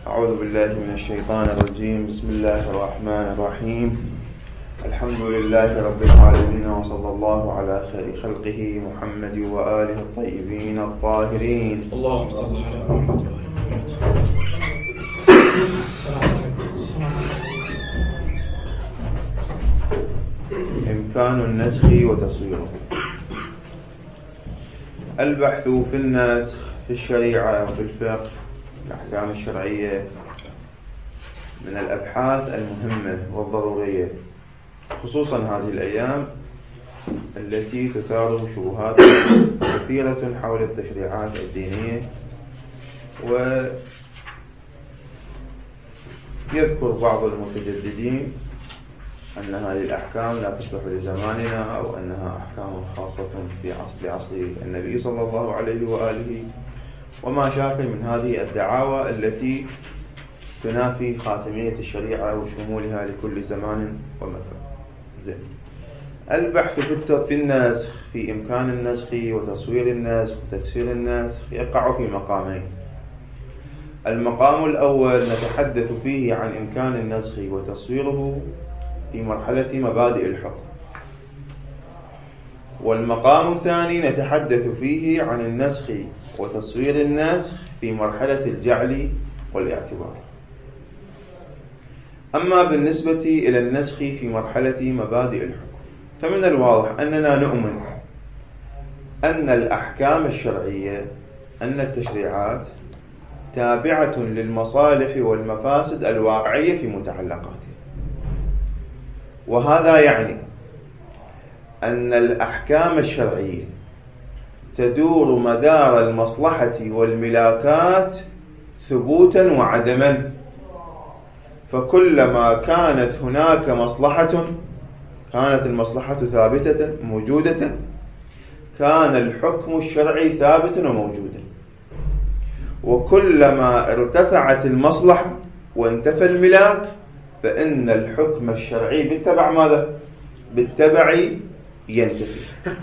أعوذ بالله من الشيطان الرجيم. بسم الله الرحمن الرحيم. الحمد لله رب العالمين، وصلى الله على خير خلقه محمد وآله الطيبين الطاهرين. اللهم صل على محمد وآل محمد. إمكان النسخ وتصويره. البحث في النسخ في الشريعة وفي الفقه الأحكام الشرعية من الأبحاث المهمة والضرورية، خصوصا هذه الأيام التي تثار شبهات كثيرة حول التشريعات الدينية. ويذكر بعض المتجددين أن هذه الأحكام لا تصلح لزماننا، أو أنها أحكام خاصة في عصر النبي صلى الله عليه وآله، وما شاكل من هذه الدعاوى التي تنافي خاتمية الشريعة وشمولها لكل زمان ومكان. البحث في النسخ، في إمكان النسخ وتصوير النسخ وتفسير النسخ، يقع في مقامين. المقام الأول نتحدث فيه عن إمكان النسخ وتصويره في مرحلة مبادئ الحكم، والمقام الثاني نتحدث فيه عن النسخ وتصوير النسخ في مرحلة الجعل والاعتبار. أما بالنسبة إلى النسخ في مرحلة مبادئ الحكم، فمن الواضح أننا نؤمن أن الأحكام الشرعية، أن التشريعات تابعة للمصالح والمفاسد الواقعية في متعلقاتها، وهذا يعني أن الأحكام الشرعية تدور مدار المصلحة والملاكات ثبوتا وعدما، فكلما كانت هناك مصلحة، كانت المصلحة ثابتة موجودة، كان الحكم الشرعي ثابتا وموجودا. وكلما ارتفعت المصلحة وانتفى الملاك، فإن الحكم الشرعي بالتبع ماذا؟ بالتبع ينتفي.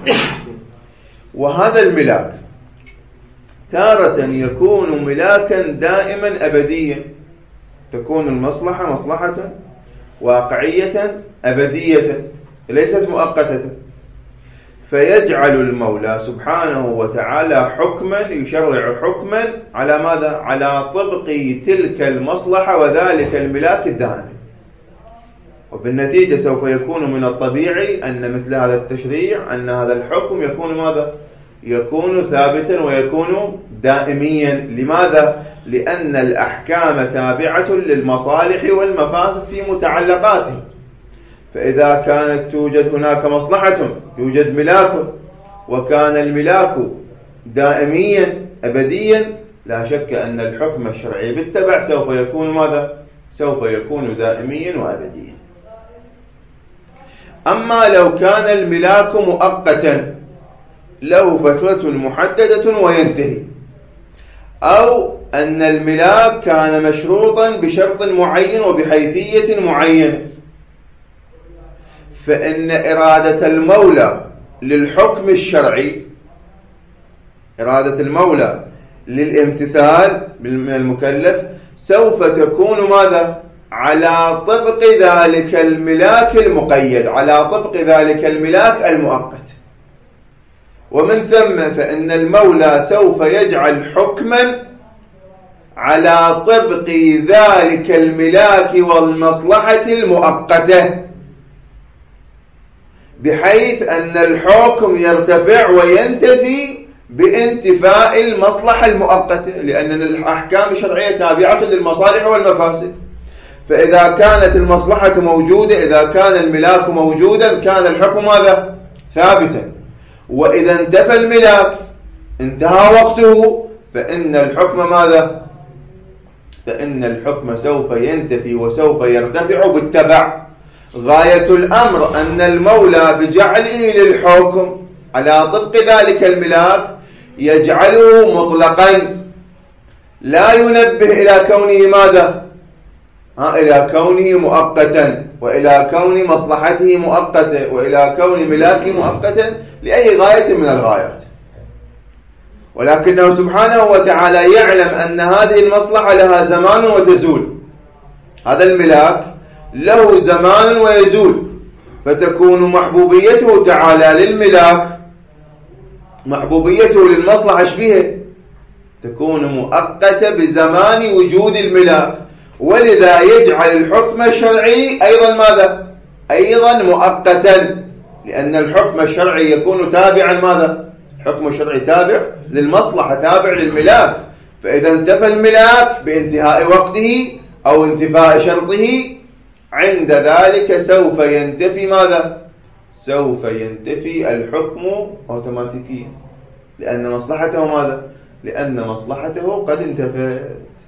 وهذا الملاك تارة يكون ملاكا دائما أبديا، تكون المصلحة مصلحة واقعية أبدية ليست مؤقتة، فيجعل المولى سبحانه وتعالى حكما، يشرع حكما على ماذا؟ على طبق تلك المصلحة وذلك الملاك الدائم. وبالنتيجة سوف يكون من الطبيعي أن مثل هذا التشريع، أن هذا الحكم يكون ماذا؟ يكون ثابتا ويكون دائميا. لماذا؟ لأن الأحكام تابعة للمصالح والمفاسد في متعلقاته، فإذا كانت توجد هناك مصلحة يوجد ملاك، وكان الملاك دائميا أبديا، لا شك أن الحكم الشرعي بالتبع سوف يكون ماذا؟ سوف يكون دائميا وأبديا. أما لو كان الملاك مؤقتا له فترة محددة وينتهي، أو أن الملاك كان مشروطا بشرط معين وبحيثية معينة، فإن إرادة المولى للحكم الشرعي، إرادة المولى للامتثال من المكلف، سوف تكون ماذا؟ على طبق ذلك الملاك المقيد، على طبق ذلك الملاك المؤقت. ومن ثم فإن المولى سوف يجعل حكما على طبق ذلك الملاك والمصلحة المؤقتة، بحيث أن الحكم يرتفع وينتفي بانتفاء المصلحة المؤقتة، لأن الأحكام الشرعية تابعة للمصالح والمفاسد. فإذا كانت المصلحة موجودة، إذا كان الملاك موجودا، كان الحكم ماذا؟ ثابتا. وإذا انتفى الملاك، انتهى وقته، فإن الحكم ماذا؟ فإن الحكم سوف ينتفي وسوف يرتفع بالتبع. غاية الأمر أن المولى بجعله للحكم على طبق ذلك الملاك يجعله مطلقا، لا ينبه إلى كونه ماذا؟ إلى كونه مؤقتا، وإلى كون مصلحته مؤقتة، وإلى كون ملاكه مؤقتا، لأي غاية من الغايات. ولكنه سبحانه وتعالى يعلم أن هذه المصلحة لها زمان وتزول. هذا الملاك له زمان ويزول، فتكون محبوبيته تعالى للملاك، محبوبيته للمصلحة شبيهة تكون مؤقتة بزمان وجود الملاك، ولذا يجعل الحكم الشرعي أيضا ماذا؟ أيضا مؤقتا، لأن الحكم الشرعي يكون تابعا ماذا؟ الحكم الشرعي تابع للمصلحة، تابع للملاك. فإذا انتفى الملاك بانتهاء وقته أو انتفاء شرطه، عند ذلك سوف ينتفي ماذا؟ سوف ينتفي الحكم أوتوماتيكيا، لأن مصلحته ماذا؟ لأن مصلحته قد انتفت.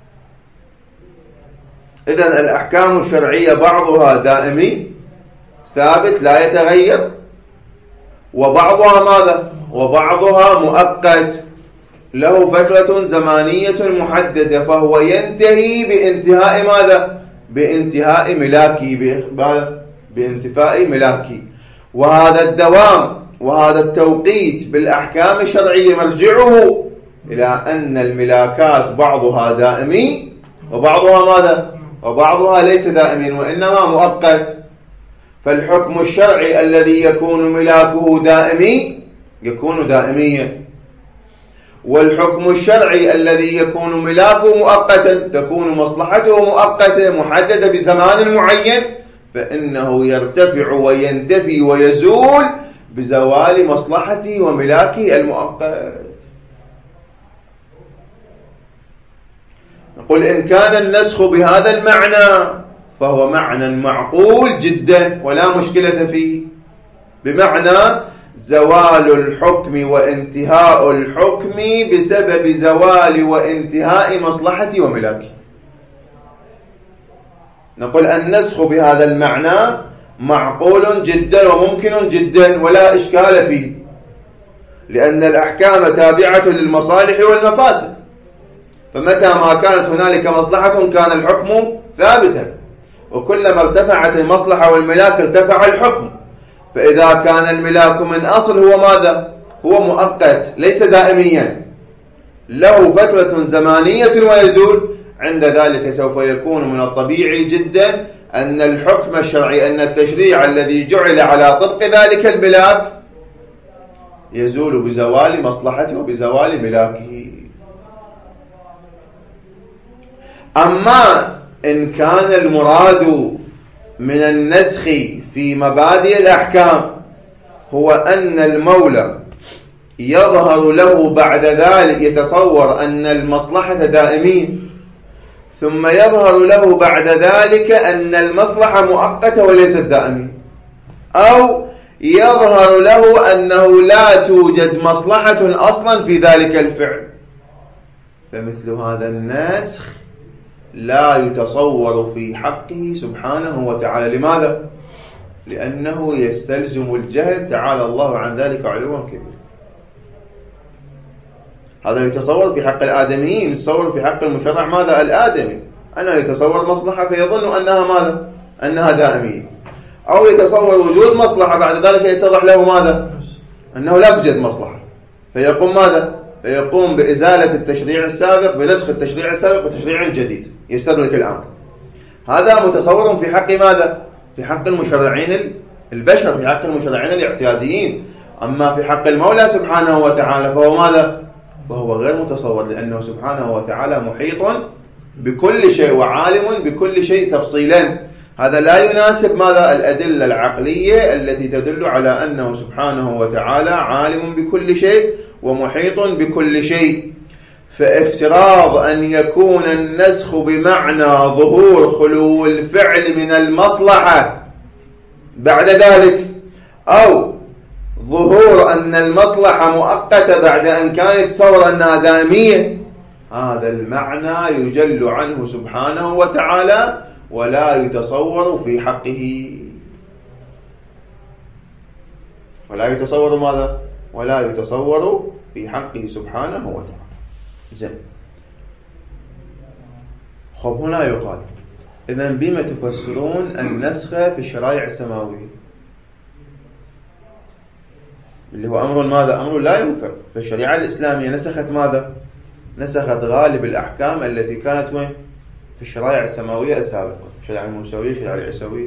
إذن الأحكام الشرعية بعضها دائمي ثابت لا يتغير، وبعضها ماذا؟ وبعضها مؤقت له فترة زمانية محددة، فهو ينتهي بانتهاء ماذا؟ بانتهاء ملاكي، بانتفاء ملاكي. وهذا الدوام وهذا التوقيت بالأحكام الشرعية مرجعه إلى أن الملاكات بعضها دائمي وبعضها ماذا؟ وبعضها ليس دائمي وإنما مؤقت. فالحكم الشرعي الذي يكون ملاكه دائمي يكون دائميا، والحكم الشرعي الذي يكون ملاكه مؤقتا تكون مصلحته مؤقتة محددة بزمان معين، فإنه يرتفع وينتفي ويزول بزوال مصلحته وملاكه المؤقت. نقول إن كان النسخ بهذا المعنى فهو معنى معقول جدا ولا مشكلة فيه، بمعنى زوال الحكم وانتهاء الحكم بسبب زوال وانتهاء مصلحتي وملاكي. نقول النسخ بهذا المعنى معقول جدا وممكن جدا ولا إشكال فيه، لأن الأحكام تابعة للمصالح والمفاسد، فمتى ما كانت هنالك مصلحة كان الحكم ثابتا، وكلما ارتفعت المصلحة والملاك ارتفع الحكم. فإذا كان الملاك من أصل هو ماذا؟ هو مؤقت ليس دائميا، له فترة زمانية ويزول، عند ذلك سوف يكون من الطبيعي جدا أن الحكم الشرعي، أن التشريع الذي جعل على طبق ذلك الملاك يزول بزوال مصلحته وبزوال ملاكه. أما إن كان المراد من النسخ في مبادئ الأحكام هو أن المولى يظهر له بعد ذلك، يتصور أن المصلحة دائمية، ثم يظهر له بعد ذلك أن المصلحة مؤقتة وليست دائمية، أو يظهر له أنه لا توجد مصلحة أصلا في ذلك الفعل، فمثل هذا النسخ لا يتصور في حقه سبحانه وتعالى. لماذا؟ لأنه يستلزم الجهل، تعالى الله عن ذلك علوا كبيرا. هذا يتصور في حق الآدميين، يتصور في حق المشرع ماذا؟ الآدمي أنه يتصور مصلحة فيظن أنها ماذا؟ أنها دائمية، أو يتصور وجود مصلحة بعد ذلك يتضح له ماذا؟ أنه لا توجد مصلحة، فيقوم ماذا؟ فيقوم بإزالة التشريع السابق، بنسخ التشريع السابق بتشريع جديد يستدرك الأمر. هذا متصور في حق ماذا؟ في حق المشرعين البشر، في حق المشرعين الاعتياديين. أما في حق المولى سبحانه وتعالى فهو ماذا؟ فهو غير متصور، لأنه سبحانه وتعالى محيط بكل شيء وعالم بكل شيء تفصيلا. هذا لا يناسب ماذا؟ الأدلة العقلية التي تدل على أنه سبحانه وتعالى عالم بكل شيء ومحيط بكل شيء. فافتراض أن يكون النسخ بمعنى ظهور خلو الفعل من المصلحة بعد ذلك، أو ظهور أن المصلحة مؤقتة بعد أن كان يتصور أنها دائمية، هذا المعنى يجل عنه سبحانه وتعالى ولا يتصور في حقه. ولا يتصور ماذا؟ ولا يتصور في حقه سبحانه وتعالى. زين. خب هنا يقال إذن بما تفسرون النسخ في الشرائع السماوية؟ اللي هو أمر ماذا؟ أمر لا ينكر. فالشريعة الإسلامية نسخت ماذا؟ نسخت غالب الأحكام التي كانت وين؟ في الشرائع السماوية السابقة، الشريعة الموسوية، الشريعة العيسوية.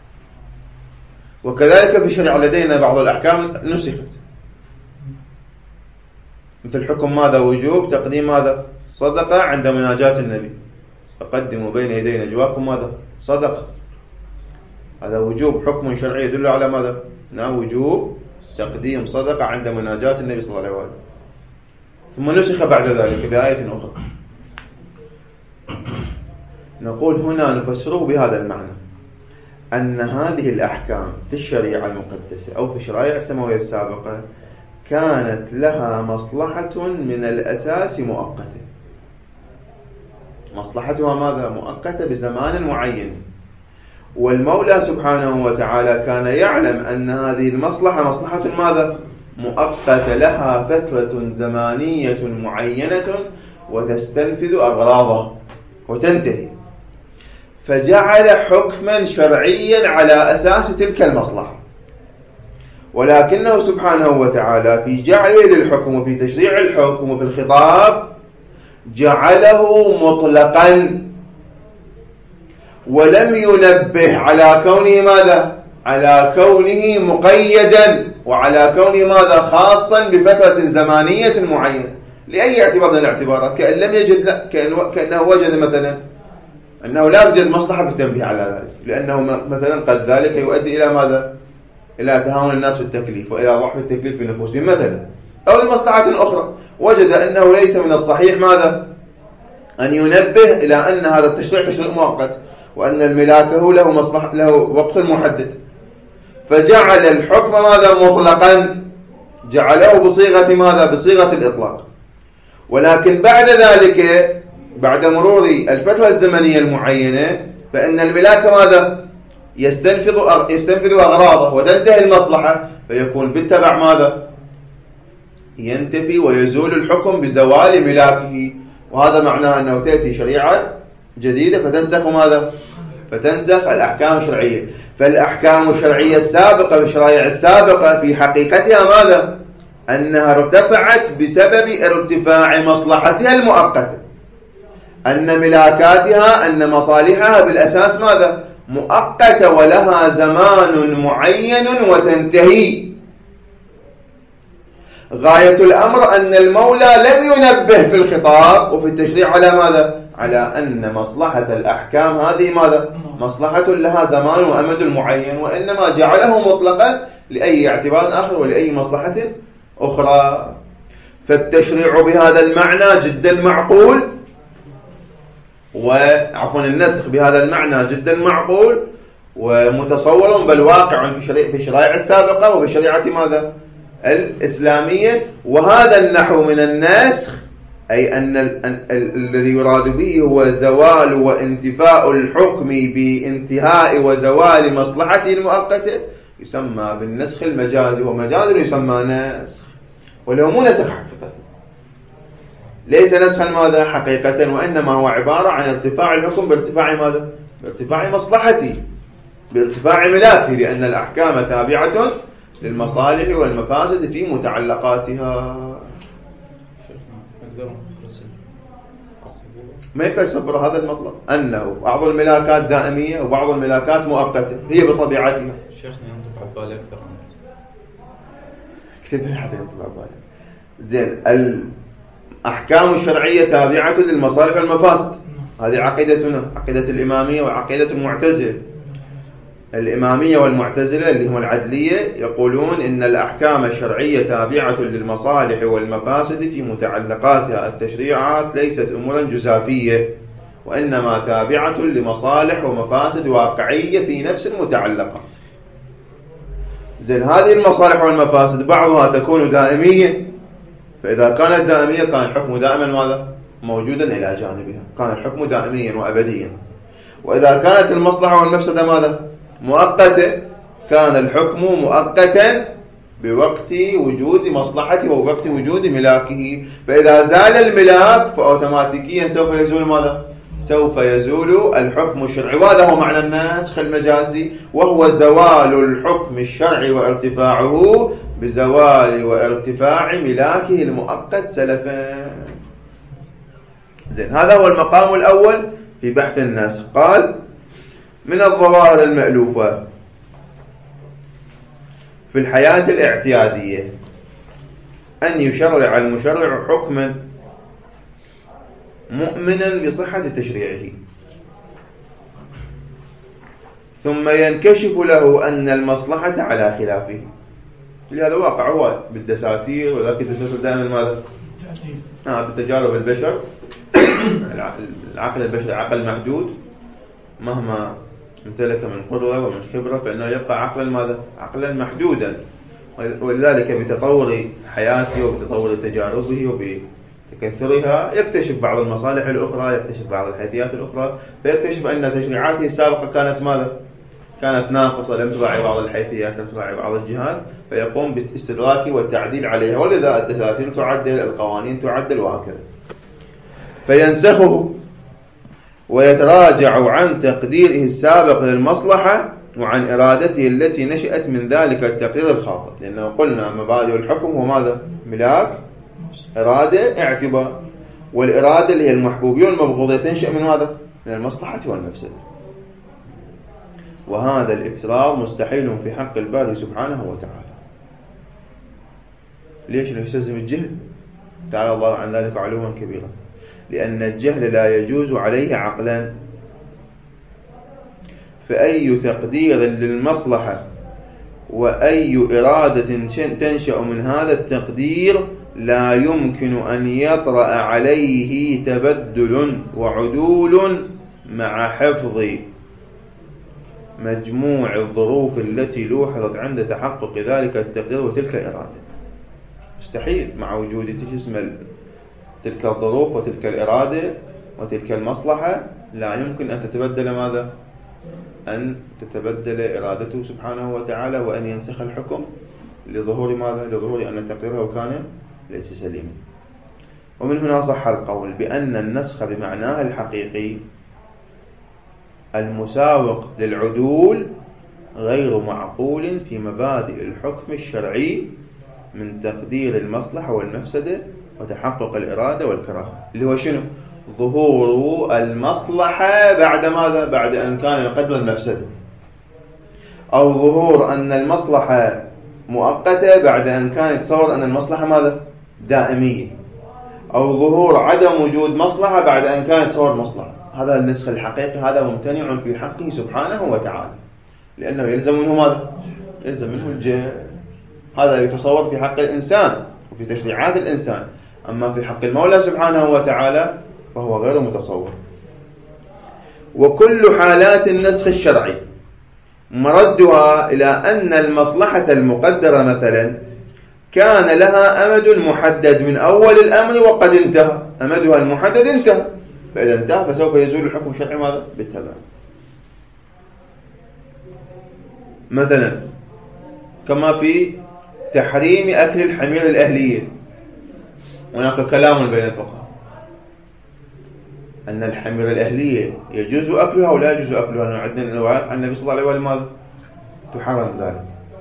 وكذلك في الشريعة لدينا بعض الأحكام نسخت، مثل حكم ماذا؟ وجوب تقديم ماذا؟ صدقة عند مناجاة النبي، فقدموا بين يدي نجواكم ماذا؟ صدقة. هذا وجوب، حكم شرعي يدل على ماذا؟ وجوب تقديم صدقة عند مناجاة النبي صلى الله عليه وسلم. ثم نسخ بعد ذلك بآية أخرى. نقول هنا نفسره بهذا المعنى، أن هذه الأحكام في الشريعة المقدسة أو في الشرائع السماوية السابقة كانت لها مصلحة من الأساس مؤقتة. مصلحتها ماذا؟ مؤقتة بزمان معين. والمولى سبحانه وتعالى كان يعلم أن هذه المصلحة مصلحة ماذا؟ مؤقتة، لها فترة زمانية معينة وتستنفذ أغراضها وتنتهي، فجعل حكما شرعيا على أساس تلك المصلحة. ولكنه سبحانه وتعالى في جعله للحكم وفي تشريع الحكم وفي الخطاب جعله مطلقا، ولم ينبه على كونه ماذا؟ على كونه مقيدا، وعلى كونه ماذا؟ خاصا بفترة زمانية معينة. لأي اعتبار من الاعتبارات، كأن لم يجد، كأنه وجد مثلا أنه لا يوجد مصلحة في التنبيه على ذلك، لأنه مثلا قد ذلك يؤدي إلى ماذا؟ إلى تهاون الناس في التكليف وإلى ضعف التكليف في نفوسهم مثلا، أو لمصلحة أخرى. وجد أنه ليس من الصحيح ماذا؟ أن ينبه إلى أن هذا التشريع تشريع مؤقت، وأن الملاكه له مصلحة، له وقت محدد، فجعل الحكم ماذا؟ مطلقا، جعله بصيغة ماذا؟ بصيغة الإطلاق. ولكن بعد ذلك، بعد مرور الفترة الزمنية المعينة، فإن الملاك ماذا؟ يستنفذ أغراضه وتنتهي المصلحة، فيكون بالتبع ماذا؟ ينتفي ويزول الحكم بزوال ملاكه. وهذا معناه أنه تأتي شريعة جديدة فتنسخ ماذا؟ فتنسخ الأحكام الشرعية. فالأحكام الشرعية السابقة والشرائع السابقة في حقيقتها ماذا؟ أنها ارتفعت بسبب ارتفاع مصلحتها المؤقتة، أن ملاكاتها، أن مصالحها بالأساس ماذا؟ مؤقتة ولها زمان معين وتنتهي. غاية الأمر أن المولى لم ينبه في الخطاب وفي التشريع على ماذا؟ على أن مصلحة الأحكام هذه ماذا؟ مصلحة لها زمان وأمد معين، وإنما جعله مطلقا لأي اعتبار آخر ولأي مصلحة أخرى. فالتشريع بهذا المعنى جدا معقول، وعفوا النسخ بهذا المعنى جدا معقول ومتصور بل واقع في الشرائع السابقة وفي الشريعة ماذا؟ الإسلامية. وهذا النحو من النسخ، أي أن الذي يراد به هو زوال وانتفاء الحكم بانتهاء وزوال مصلحته المؤقتة، يسمى بالنسخ المجازي، ومجازي يسمى نسخ، ولو مو نسخ حقيقة، ليس نسخا ماذا؟ حقيقة، وإنما هو عبارة عن ارتفاع الحكم بارتفاع ماذا؟ بارتفاع مصلحته، بارتفاع ملاكه، لأن الأحكام تابعة للمصالح والمفاسد في متعلقاتها. ما يتصبر هذا المطلب، أنه بعض الملاكات دائمية وبعض الملاكات مؤقتة، هي بطبيعتها. شيخنا ينطبع بالي أكثر عن كيف حتى ينطبع بالي؟ زين، الأحكام الشرعية تابعة للمصالح والمفاسد، هذه عقيدتنا، عقيدة الإمامية وعقيدة المعتزلة. الإمامية والمعتزلة اللي هم العدلية يقولون إن الأحكام الشرعية تابعة للمصالح والمفاسد في متعلقاتها، التشريعات ليست أمورا جزافية، وإنما تابعة لمصالح ومفاسد واقعية في نفس المتعلقات. زين، هذه المصالح والمفاسد بعضها تكون دائمية، فإذا كانت دائمية كان الحكم دائما ماذا؟ موجودا إلى جانبها، كان الحكم دائميا وأبديا. وإذا كانت المصلحة والمفسدة ماذا؟ مؤقتة، كان الحكم مؤقتا بوقت وجود مصلحته ووقت وجود ملاكه. فإذا زال الملاك فأوتوماتيكيا سوف يزول ماذا؟ سوف يزول الحكم الشرعي. وهذا هو معنى النسخ المجازي، وهو زوال الحكم الشرعي وارتفاعه بزوال وارتفاع ملاكه المؤقت سلفا. زين، هذا هو المقام الأول في بحث النسخ. قال: من الظواهر المألوفة في الحياة الاعتيادية أن يشرع المشرع حكما مؤمنا بصحة تشريعه، ثم ينكشف له أن المصلحة على خلافه. لهذا واقع هو بالدساتير، وذلك الدساتير دائما ماذا؟ بالتجارب البشر. العقل البشري عقل محدود، مهما امتلك من قدرة ومن خبرة فإنه يبقى عقلا ماذا؟ عقلا محدودا. ولذلك بتطور حياته وبتطور تجاربه وبتكثرها يكتشف بعض المصالح الأخرى، يكتشف بعض الحيثيات الأخرى، فيكتشف أن تشريعاته السابقة كانت ماذا؟ كانت ناقصة، لم تراعي بعض الحيثيات، لم تراعي بعض الجهات، فيقوم بالاستدراك والتعديل عليها. ولذا الدساتير تعدل، القوانين تعدل، وهكذا. فينسخه ويتراجع عن تقديره السابق للمصلحة وعن إرادته التي نشأت من ذلك التقدير الخاطئ. لأنه قلنا مبادئ الحكم هو ماذا؟ ملاك، إرادة، اعتبار. والإرادة اللي هي المحبوبية والمبغوضية تنشأ من ماذا؟ من المصلحة والمفسدة. وهذا الافتراض مستحيل في حق الباري سبحانه وتعالى. ليش؟ يستلزم الجهل، تعالى الله عن ذلك علوا كبيرا. لأن الجهل لا يجوز عليه عقلا. فأي تقدير للمصلحة وأي إرادة تنشأ من هذا التقدير لا يمكن أن يطرأ عليه تبدل وعدول مع حفظ مجموع الظروف التي لوحظت عند تحقق ذلك التقدير وتلك الإرادة. مستحيل مع وجود تلك الظروف وتلك الإرادة وتلك المصلحة، لا يمكن أن تتبدل ماذا؟ أن تتبدل إرادته سبحانه وتعالى، وأن ينسخ الحكم لظهور ماذا؟ لظهور أن تقديره كان ليس سليما. ومن هنا صح القول بأن النسخ بمعناه الحقيقي المساوق للعدول غير معقول في مبادئ الحكم الشرعي من تقدير المصلحة والمفسدة وتحقق الإرادة والكراهة، اللي هو شنو؟ ظهور المصلحة بعد ماذا؟ بعد أن كان يقدر المفسدة، أو ظهور أن المصلحة مؤقتة بعد أن كان يتصور أن المصلحة ماذا؟ دائمية، أو ظهور عدم وجود مصلحة بعد أن كان يتصور مصلحة. هذا النسخ الحقيقي هذا ممتنع في حقه سبحانه وتعالى، لأنه يلزم منه ماذا؟ يلزم منه الجهل. هذا يتصور في حق الإنسان وفي تشريعات الإنسان، أما في حق المولى سبحانه وتعالى فهو غير متصور. وكل حالات النسخ الشرعي مردها إلى أن المصلحة المقدرة مثلا كان لها أمد محدد من أول الأمر وقد انتهى، أمدها المحدد انتهى، فإذا انتهى فسوف يزول الحكم الشرعي ماذا؟ بالتبع. مثلا كما في تحريم أكل الحمير الأهلية، هناك كلام بين الفقهاء أن الحمير الأهلية يجوز أكلها ولا يجوز أكلها. عندنا روايات عن النبي صلى الله عليه وسلم ماذا؟ تحرم ذلك.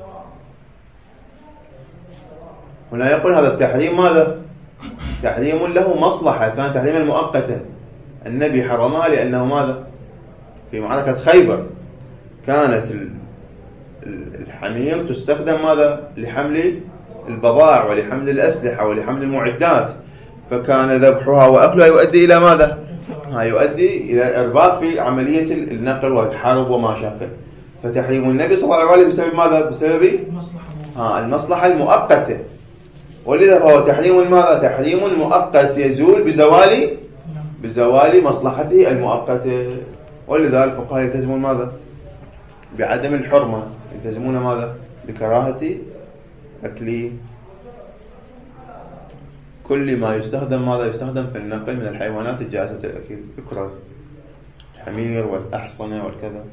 هنا يقول هذا التحريم ماذا؟ تحريم له مصلحة، كان تحريما مؤقتا. النبي حرمها لأنه ماذا؟ في معركة خيبر كانت الحمير تستخدم ماذا؟ لحمل البضائع ولحمل الأسلحة ولحمل المعدات، فكان ذبحها وأكلها يؤدي إلى ماذا؟ يؤدي إلى الإرباك في عملية النقل والحرب وما شابه. فتحريم النبي صلى الله عليه وسلم بسبب ماذا؟ بسبب المصلحة المؤقتة. ولذا فهو تحريم ماذا؟ تحريم مؤقت يزول بزوال مصلحته المؤقتة. ولذا الفقهاء يلتزمون ماذا؟ بعدم الحرمة، يلتزمون ماذا؟ بكراهة أكل كل ما يستخدم ماذا؟ يستخدم في النقل من الحيوانات الجائزة الأكل، يكره الحمير والأحصنة والكذا.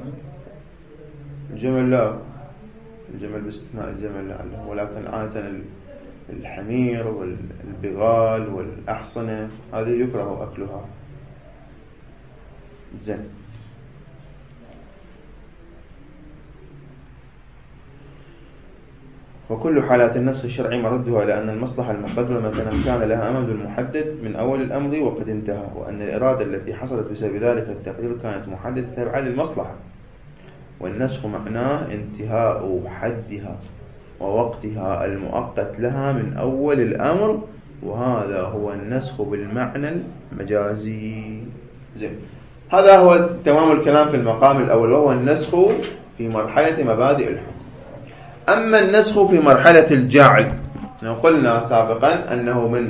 الجمل لا، الجمل باستثناء الجمل لا، ولكن عادة الحمير والبغال والأحصنة هذه يكره أكلها. زين. وكل حالات النسخ الشرعي مردها لأن المصلحة المقدرة مثلا كان لها أمد محدد من أول الأمر وقد انتهى، وأن الإرادة التي حصلت بسبب ذلك التقدير كانت محددة تبعا للمصلحة، والنسخ معناه انتهاء حدها ووقتها المؤقت لها من أول الأمر، وهذا هو النسخ بالمعنى المجازي. زين، هذا هو تمام الكلام في المقام الأول، وهو النسخ في مرحلة مبادئ الحكم. أما النسخ في مرحلة الجعل، قلنا سابقا أن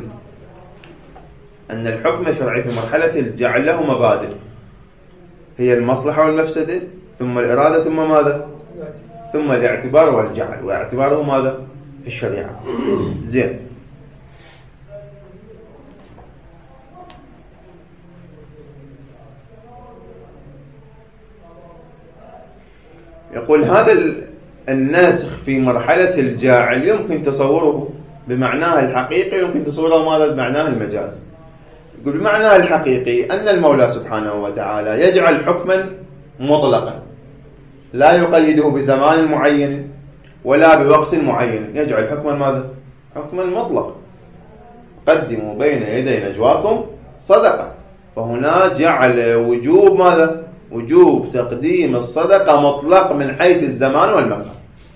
الحكم الشرعي في مرحلة الجعل له مبادئ، هي المصلحة والمفسدة، ثم الإرادة، ثم ماذا؟ ثم الاعتبار والجعل، واعتباره ماذا؟ في الشريعة. زين، يقول هذا الناسخ في مرحلة الجاعل يمكن تصوره بمعناه الحقيقي، يمكن تصوره ماذا؟ بمعناه المجازي. يقول بمعناه الحقيقي أن المولى سبحانه وتعالى يجعل حكما مطلقا لا يقيده بزمان معين ولا بوقت معين، يجعل حكما ماذا؟ حكما مطلقا. قدموا بين يدي نجواكم صدقة، فهنا جعل وجوب ماذا؟ وجوب تقديم الصدقة مطلق من حيث الزمان والمكان،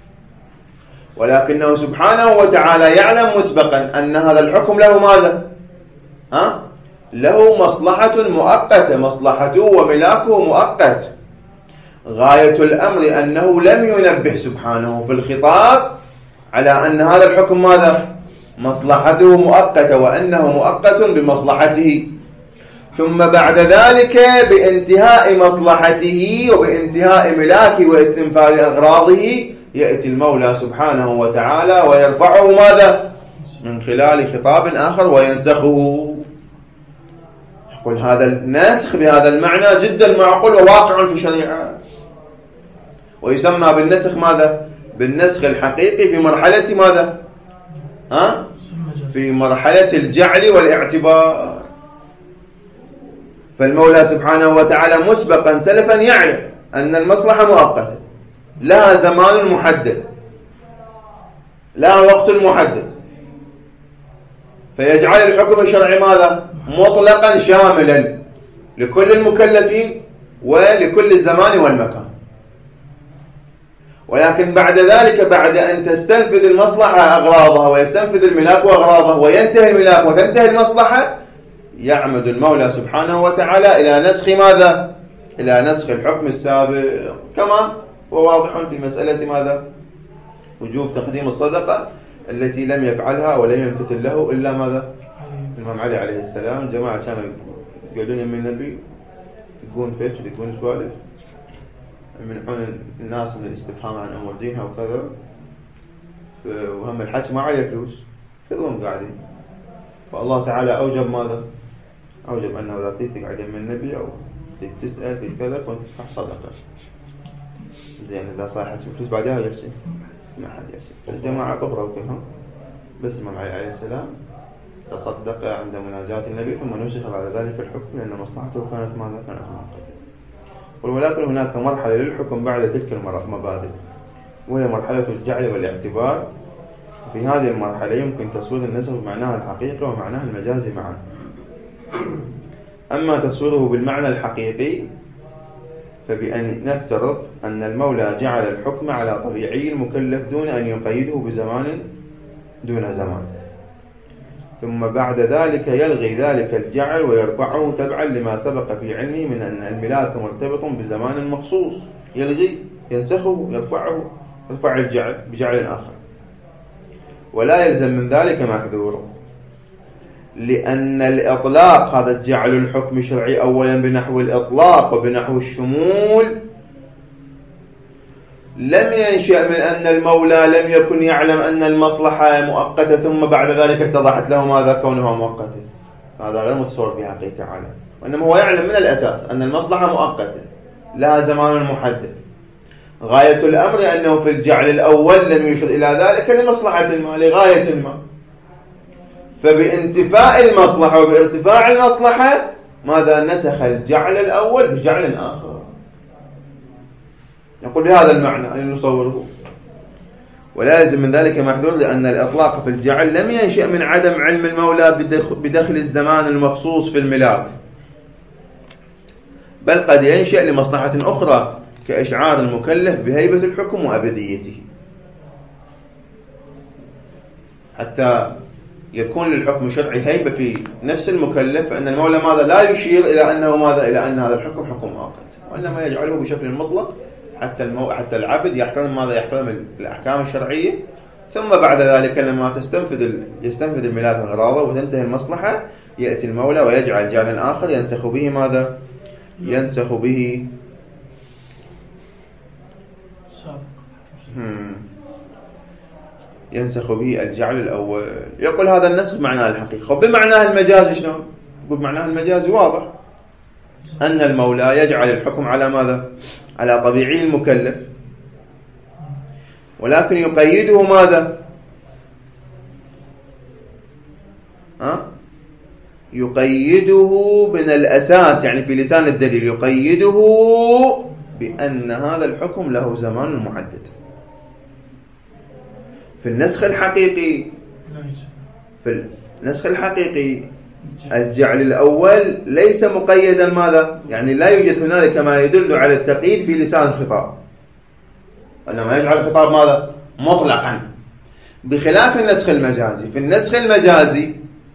ولكنه سبحانه وتعالى يعلم مسبقا أن هذا الحكم له ماذا؟ له مصلحة مؤقتة، مصلحته وملاكه مؤقت. غاية الأمر أنه لم ينبه سبحانه في الخطاب على أن هذا الحكم ماذا؟ مصلحته مؤقتة، وأنه مؤقت بمصلحته. ثم بعد ذلك بانتهاء مصلحته وبانتهاء ملاكه واستنفاذ أغراضه يأتي المولى سبحانه وتعالى ويرفعه ماذا؟ من خلال خطاب آخر وينسخه. يقول هذا النسخ بهذا المعنى جدا معقول وواقع في الشريعة، ويسمى بالنسخ ماذا؟ بالنسخ الحقيقي في مرحلة ماذا؟ في مرحلة الجعل والاعتبار. فالمولى سبحانه وتعالى مسبقا سلفا يعلم أن المصلحة مؤقتة لها زمان محدد، لها وقت محدد، فيجعل الحكم الشرعي ماذا؟ مطلقا شاملا لكل المكلفين ولكل الزمان والمكان. ولكن بعد ذلك، بعد أن تستنفذ المصلحة أغراضها ويستنفذ الملاك أغراضه وينتهي الملاك وتنتهي المصلحة، يعمد المولى سبحانه وتعالى إلى نسخ ماذا؟ إلى نسخ الحكم السابق، كما هو واضح في مسألة ماذا؟ وجوب تقديم الصدقة التي لم يفعلها ولم يمتثل له إلا ماذا؟ الإمام علي عليه السلام. جماعة كانوا يقولون يمين النبي يقولون فيش، يقولون سوالف، يمنعون الناس من الاستفهام عن أمور دينها وكذا، وهم الحج ما عليه فلوس، كلهم قاعدين. فالله تعالى أوجب ماذا؟ أوجب أنه لا تقعد يمين النبي أو تسأل في كذا كنت تدفع صدقة. زين، إذا صاحت فلوس بعدها يرسل، ما حد يرسل. الجماعة كبروا كلهم، بس الإمام علي عليه السلام تصدق عند مناجاة النبي، ثم نسخ بعد ذلك الحكم لأن مصلحته كانت ماذا؟ كانت مؤقتة. ولكن هناك مرحلة للحكم بعد تلك المبادئ، وهي مرحلة الجعل والاعتبار. في هذه المرحلة يمكن تصوير النسخ بمعناها الحقيقي ومعناها المجازي معا. أما تصويره بالمعنى الحقيقي فبأن نفترض أن المولى جعل الحكم على طبيعي المكلف دون أن يقيده بزمان دون زمان، ثم بعد ذلك يلغي ذلك الجعل ويرفعه تبعا لما سبق في علمه من أن الملاك مرتبط بزمان مخصوص، يلغي، ينسخه، يرفع الجعل بجعل آخر، ولا يلزم من ذلك محذور، لأن الإطلاق هذا جعل الحكم الشرعي أولا بنحو الإطلاق وبنحو الشمول لم ينشأ من أن المولى لم يكن يعلم أن المصلحة مؤقتة ثم بعد ذلك اتضحت له ماذا؟ كونها مؤقتة. هذا غير متصور في حقه تعالى، وإنما هو يعلم من الأساس أن المصلحة مؤقتة لها زمان محدد. غاية الأمر أنه في الجعل الأول لم يشر إلى ذلك لمصلحة ما، لغاية ما، فبانتفاء المصلحة وبارتفاع المصلحة ماذا؟ نسخ الجعل الأول بجعل آخر. يقول بهذا المعنى أن نصوره. ولا يلزم من ذلك محذور، لأن الإطلاق في الجعل لم ينشأ من عدم علم المولى بدخل الزمان المخصوص في الملاك، بل قد ينشأ لمصلحة أخرى كإشعار المكلف بهيبة الحكم وأبديته، حتى يكون للحكم الشرعي هيبة في نفس المكلف، فإن المولى ماذا لا يشير إلى أنه ماذا إلى أن هذا الحكم حكم مؤقت، وإنما يجعله بشكل مطلق حتى العبد يحترم ماذا يحترم الأحكام الشرعية، ثم بعد ذلك لما يستنفذ الملاك أغراضه وتنتهي المصلحة يأتي المولى ويجعل جعلا آخر ينسخ به ماذا؟ ينسخ به الجعل الأول. يقول هذا النسخ معناه الحقيقي. خب بمعناه المجازي شلون؟ يقول معناه المجازي واضح، أن المولى يجعل الحكم على ماذا؟ على طبيعي المكلف، ولكن يقيده ماذا؟ يقيده من الأساس، يعني في لسان الدليل يقيده بأن هذا الحكم له زمان محدد. في النسخ الحقيقي الجعل الأول ليس مقيدا ماذا؟ يعني لا يوجد هنالك ما يدل على التقييد في لسان الخطاب، وإنما يجعل الخطاب ماذا؟ مطلقا، بخلاف النسخ المجازي. في النسخ المجازي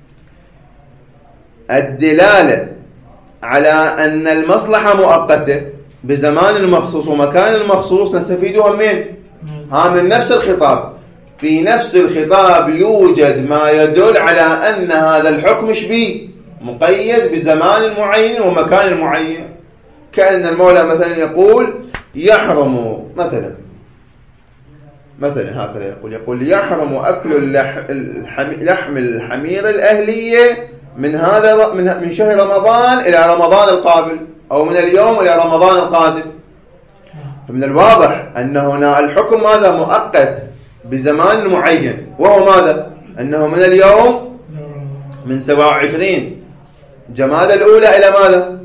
الدلالة على أن المصلحة مؤقتة بزمان مخصوص ومكان مخصوص نستفيدها من نفس الخطاب. في نفس الخطاب يوجد ما يدل على أن هذا الحكم مقيد بزمان معين ومكان معين، كأن المولى مثلا يقول يحرم مثلا هكذا يقول يحرم أكل لحم الحمير الأهلية من شهر رمضان إلى رمضان القابل، أو من اليوم إلى رمضان القادم. فمن الواضح أن هنا الحكم ماذا؟ مؤقت بزمان معين، وهو ماذا؟ أنه من اليوم من 27 جمادى الأولى إلى ماذا؟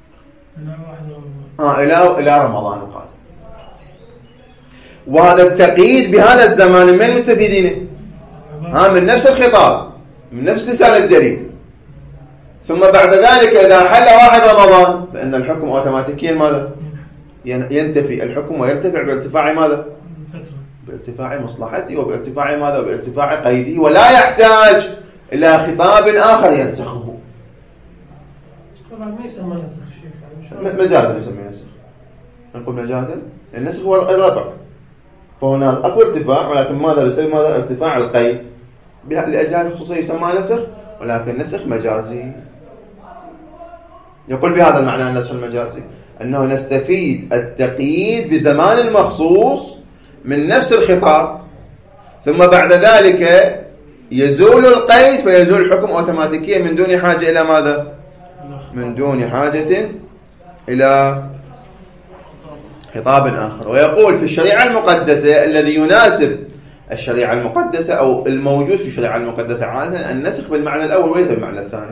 إلى رمضان القادم. وهذا التقييد بهذا الزمان من المستفيدين؟ من نفس الخطاب، من نفس لسان الدليل. ثم بعد ذلك إذا حل 1 رمضان فإن الحكم أوتوماتيكيا ماذا؟ ينتفي الحكم ويرتفع بارتفاع ماذا؟ بارتفاع مصلحته وبارتفاع ماذا؟ بارتفاع قيده، ولا يحتاج إلى خطاب آخر ينسخه. طبعا ما يسمى نسخ شيخ، مجازا نسميه نسخ. نقول مجازا النسخ هو الرفع، فهنا أكو ارتفاع، ولكن ماذا بيسمى ماذا؟ ارتفاع القيد لأجل الخصوصية يسمى نسخ، ولكن نسخ مجازي. يقول بهذا المعنى النسخ المجازي أنه نستفيد التقييد بزمان المخصوص من نفس الخطاب، ثم بعد ذلك يزول القيد فيزول الحكم أوتوماتيكيا من دون حاجة إلى ماذا؟ من دون حاجة إلى خطاب آخر. ويقول في الشريعة المقدسة الذي يناسب الشريعة المقدسة أو الموجود في الشريعة المقدسة عادة النسخ بالمعنى الأول وليس بالمعنى الثاني.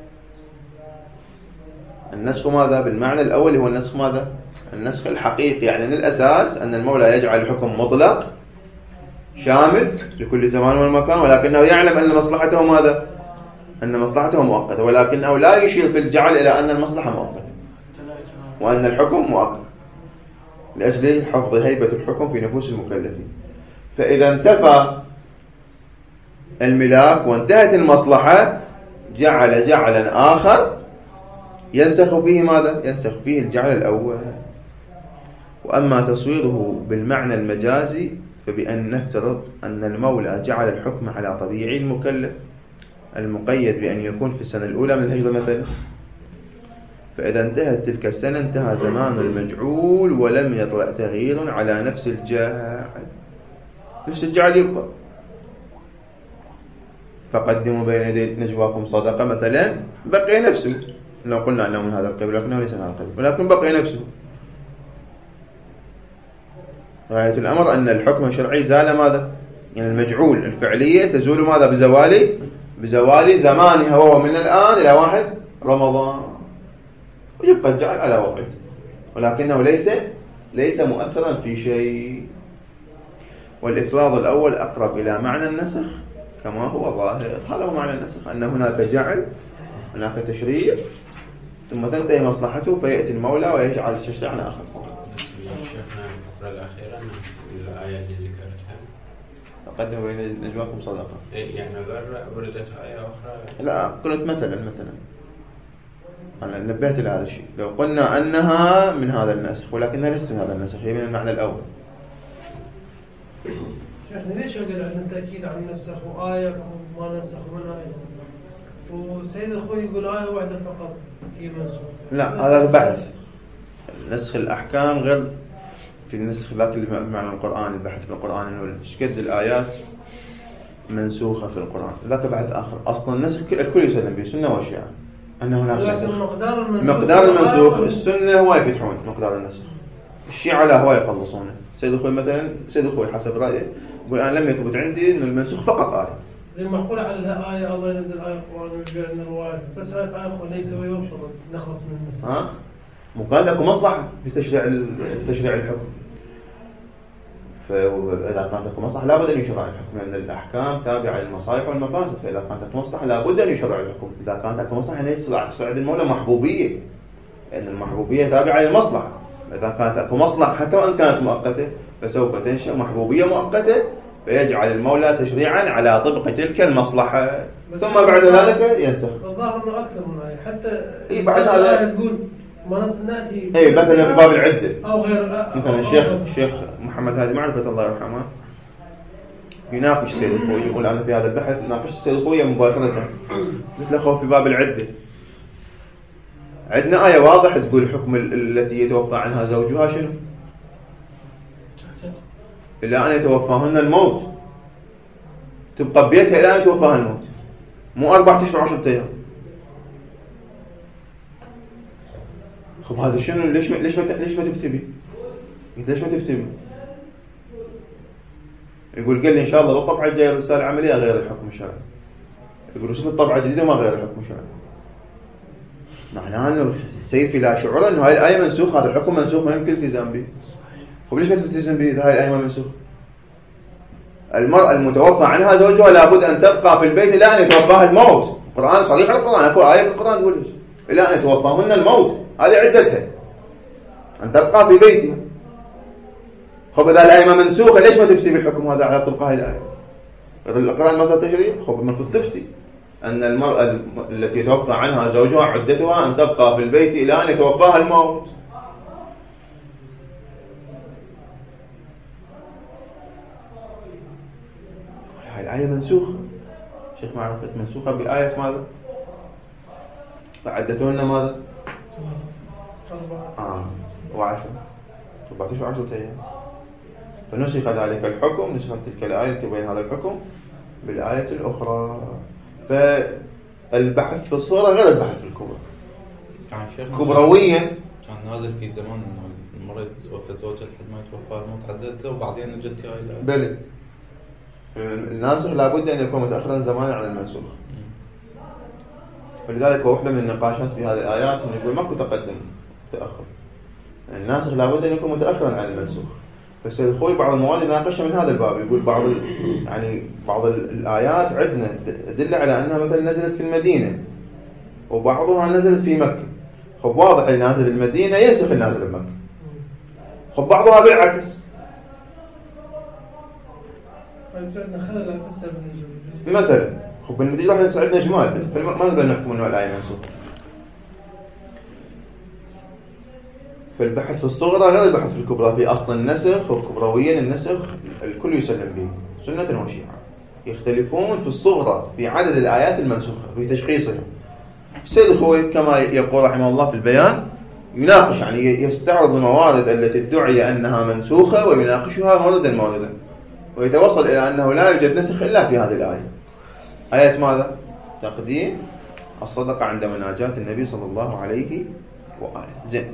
النسخ ماذا؟ بالمعنى الأول هو النسخ ماذا؟ النسخ الحقيقي، يعني من الأساس أن المولى يجعل الحكم مطلق شامل لكل زمان والمكان، ولكنه يعلم أن مصلحته ماذا؟ أن مصلحته مؤقتة، ولكنه لا يشير في الجعل إلى أن المصلحة مؤقتة وأن الحكم مؤقت لأجل حفظ هيبة الحكم في نفوس المكلفين. فإذا انتفى الملاك وانتهت المصلحة جعل جعلا آخر ينسخ فيه ماذا؟ ينسخ فيه الجعل الأول. وأما تصويره بالمعنى المجازي فبأن نفترض أن المولى جعل الحكم على طبيعي المكلف المقيد بأن يكون في السنة الأولى من الهجرة مثلا، فإذا انتهت تلك السنة انتهى زمان المجعول ولم يطرأ تغيير على نفس الجعل، نفس الجعل يبقى. فقدموا بين يدي نجواكم صدقة مثلا بقي نفسه، لو قلنا أنه من هذا القبيل لكنه ليس من هذا القبيل، ولكن بقي نفسه. غاية الأمر أن الحكم الشرعي زال ماذا؟ يعني المجعول الفعلية تزول ماذا؟ بزوال زمانها، وهو من الآن إلى 1 رمضان، ويبقى الجعل على وضعه، ولكنه ليس مؤثرا في شيء. والإفراض الأول أقرب إلى معنى النسخ كما هو ظاهر. هذا هو معنى النسخ، أن هناك جعل، هناك تشريع، ثم تنتهي مصلحته فيأتي المولى ويجعل تشريعا آخر. شيخنا الفقرة الأخيرة الآية اللي ذكرتها أقدم بين نجواكم صدقة. يعني وردت آية أخرى؟ لا، قلت مثلا أنا نبهت لهذا الشيء. لو قلنا أنها من هذا النسخ ولكنها ليست من هذا النسخ، هي من المعنى الأول. شيخنا ليش يقول عندنا تأكيد عن النسخ وآية وما نسخ من آية، وسيد الخوي يقول آية واحدة فقط هي منسوخ؟ لا، هذا البحث. نسخ الأحكام غير في النسخ لكن بمعنى القرآن، البحث في القرآن إنه شقد الآيات منسوخة في القرآن، ذاك بحث آخر. أصلا النسخ الكل يسلم به، السنة والشيعة، أن هناك نسخ. مقدار المنسوخ السنة هو يفتحون مقدار النسخ، الشيعة لا هو يخلصونه. سيد أخوي مثلا، سيد أخوي حسب رأيه يقول أنا لم يثبت عندي إنه المنسوخ فقط آية. زي ما أقول على الآية الله ينزل آية القرآن ويجعل من الواجب، بس هاي آية ليس ويوفر نخلص من النسخ. مقال لكم مصلحة في تشريع الحكم، فإذا كانت لكم مصلحة لابد أن يشرع الحكم، لأن الأحكام تابعة للمصالح والمفاسد. فإذا كانت لكم مصلحة لابد أن يشرع الحكم. إذا كانت لكم مصلحة أن يصعد المولى محبوبية، لأن المحبوبية تابعة للمصلحة. إذا كانت لكم مصلحة حتى وإن كانت مؤقتة فسوف تنشأ محبوبية مؤقتة فيجعل المولى تشريعا على طبق تلك المصلحة، ثم بعد ذلك ينسخ. الظاهر أنه أكثر من آية، حتى بعد هذا تقول ما نأتي مثلا في باب العدة أو غير. مثلا الشيخ محمد هادي معرفة الله يرحمه يناقش سيد الخوي، يقول أنا في هذا البحث ناقشت سيد الخوي مباشرة مثل أخوه في باب العدة. عندنا آية واضحة تقول الحكم التي يتوفى عنها زوجها شنو؟ إلى أن يتوفاهن الموت، تبقى ببيتها إلى أن يتوفاها الموت، مو 4 أشهر 10 أيام. خب هذا شنو؟ ليش ما تفتبي؟ قلت ليش ما تفتبي؟ يقول قال لي إن شاء الله بالطبعة الجاية رسالة عملية غير الحكم الشرعي. يقول رسالة الطبعة الجديدة ما غير الحكم الشرعي. معناه أنه السيد في لا شعور أنه هاي الآية منسوخ، هذا الحكم منسوخ ما يمكن التزام به. خب ليش ما تلتزم به إذا هاي الآية ما منسوخ؟ المرأة المتوفى عنها زوجها لابد أن تبقى في البيت إلى أن يتوفاها الموت. القرآن صريح، القرآن أكو آية في القرآن تقول إلى أن يتوفاهن الموت، هذه عدتها أن تبقى في بيتها. خب إذا الآية ما منسوخة ليش ما تفتي بالحكم هذا على طبق هاي الآية؟ القرآن ما صار تشريع. خب المفروض تفتي أن المرأة التي يتوفى عنها زوجها عدتها أن تبقى في البيت إلى أن يتوفاها الموت. هاي الآية منسوخة. شيخ معرفة منسوخة بآية ماذا؟ فعدتهن ماذا؟ 14 أيام. فنسخ ذلك الحكم، نسخت تلك الآية تبين هذا الحكم بالآية الأخرى. فالبحث في الصورة غير البحث في الكبرى. كبرويا كان نازل في زمان إنه المرأة يتوفى زوجها لحد ما يتوفى الموت عدته، وبعدين جت هاي الآية. بلى الناسخ لابد أن يكون متأخرا زمانا عن المنسوخ. فلذلك هو واحدة من النقاشات في هذه الآيات إنه يقول ماكو تقدم تأخر، الناسخ لابد أن يكون متأخرا عن المنسوخ. فالسيد الخوي بعض المواد يناقشها من هذا الباب، يقول بعض الآيات عندنا تدل على أنها مثلا نزلت في المدينة وبعضها نزلت في مكة. خب واضح النازل في المدينة ينسخ النازل في مكة. خب بعضها بالعكس. مثلا خب النتيجة راح يصير عندنا إجمال، فما نقدر نحكم أنه الآية منسوخة. فالبحث في الصغرى غير البحث في الكبرى. في أصل النسخ والكبرويا النسخ الكل يسلم به سنة وشيعة، يختلفون في الصغرى في عدد الآيات المنسوخة في تشخيصها. السيد الخوي كما يقول رحمه الله في البيان يناقش، يعني يستعرض الموارد التي ادعي أنها منسوخة ويناقشها موردا ويتوصل إلى أنه لا يوجد نسخ إلا في هذه الآية. آية ماذا؟ تقديم الصدقة عند مناجاة النبي صلى الله عليه وآله. زين.